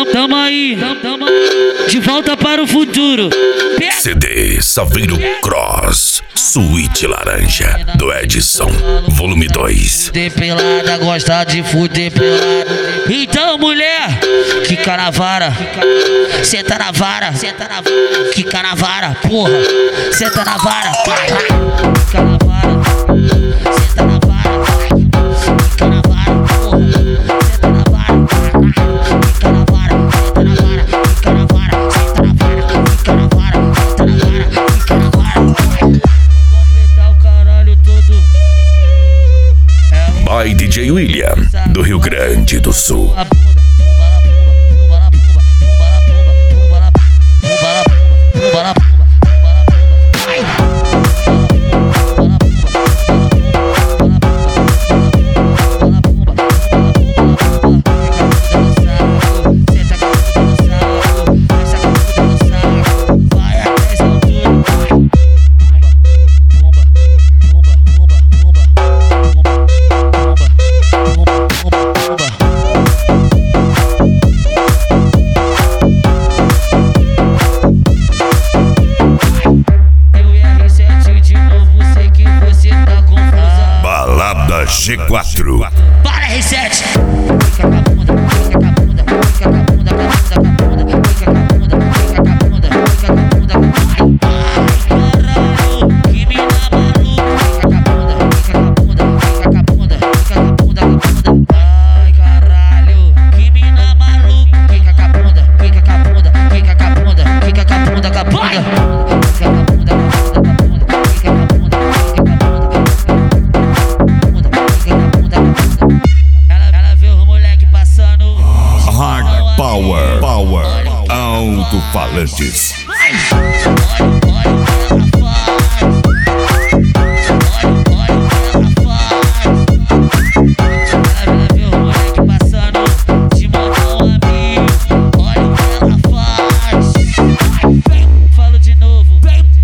Tamo aí, de volta para o futuro. CD Saveiro Cross, Suíte Laranja, do Edson, volume 2. Fuder pelada, gosta de fuder pelada. Então, mulher, quica na vara, senta na vara, quica na vara, porra, senta na vara, quica na vara, senta na vara, quica na vara, porra, senta na vara, quica na vara, senta na vara, quica na vara, senta na vara, quica na vara, senta na vara, quica na vara. Completar o caralho todo. By DJ William, do Rio Grande do Sul. Balada G4. Para R7. Power, alto-falantes. Falo de novo.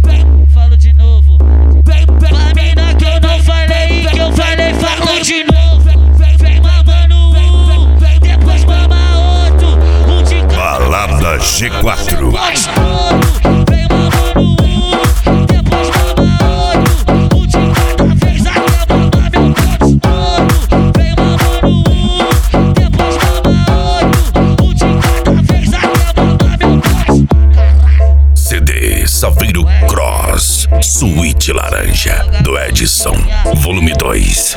Pra mina que eu não falei, que eu falei, falo de novo. Vem mamando depois mama outro. Balada G4. Vem mamando depois mama outro. De cada vez até mamar meu corpo todo. Vem mamando depois mama outro. De cada vez até mamar meu corpo. CD Saveiro Cross, Suíte Laranja, do Edson, volume 2.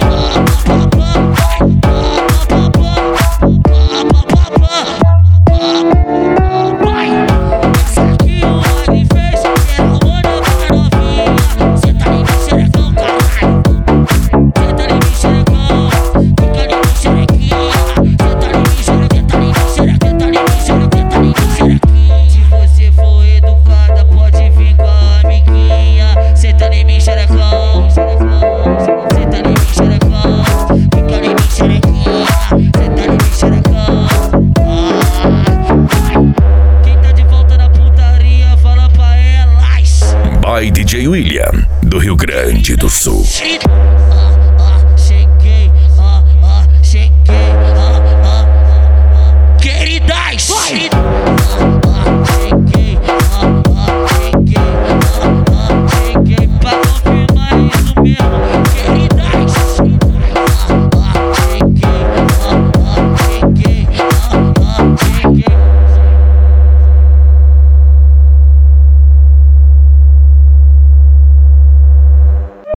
By DJ William, do Rio Grande do Sul. Cheguei, queridas.